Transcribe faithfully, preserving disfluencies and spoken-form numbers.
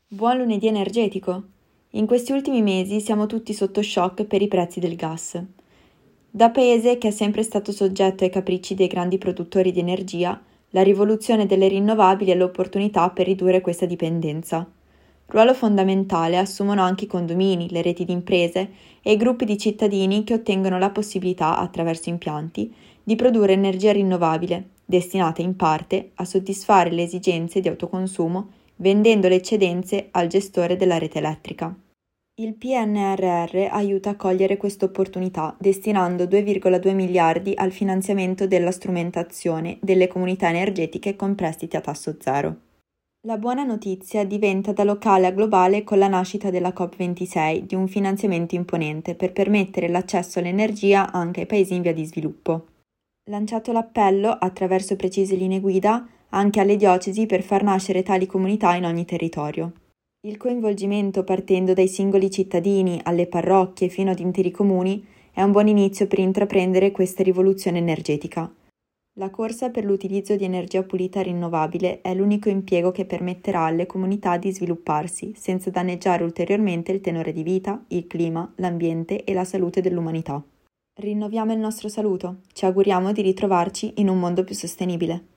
Buon lunedì energetico! In questi ultimi mesi siamo tutti sotto shock per i prezzi del gas. Da paese che è sempre stato soggetto ai capricci dei grandi produttori di energia, la rivoluzione delle rinnovabili è l'opportunità per ridurre questa dipendenza. Ruolo fondamentale assumono anche i condomini, le reti di imprese e i gruppi di cittadini che ottengono la possibilità, attraverso impianti, di produrre energia rinnovabile, destinata in parte a soddisfare le esigenze di autoconsumo vendendo le eccedenze al gestore della rete elettrica. Il P N R R aiuta a cogliere questa opportunità, destinando due virgola due miliardi al finanziamento della strumentazione delle comunità energetiche con prestiti a tasso zero. La buona notizia diventa da locale a globale con la nascita della COP ventisei, di un finanziamento imponente per permettere l'accesso all'energia anche ai paesi in via di sviluppo. Lanciato l'appello, attraverso precise linee guida, anche alle diocesi per far nascere tali comunità in ogni territorio. Il coinvolgimento, partendo dai singoli cittadini alle parrocchie fino ad interi comuni, è un buon inizio per intraprendere questa rivoluzione energetica. La corsa per l'utilizzo di energia pulita rinnovabile è l'unico impiego che permetterà alle comunità di svilupparsi senza danneggiare ulteriormente il tenore di vita, il clima, l'ambiente e la salute dell'umanità. Rinnoviamo il nostro saluto, ci auguriamo di ritrovarci in un mondo più sostenibile.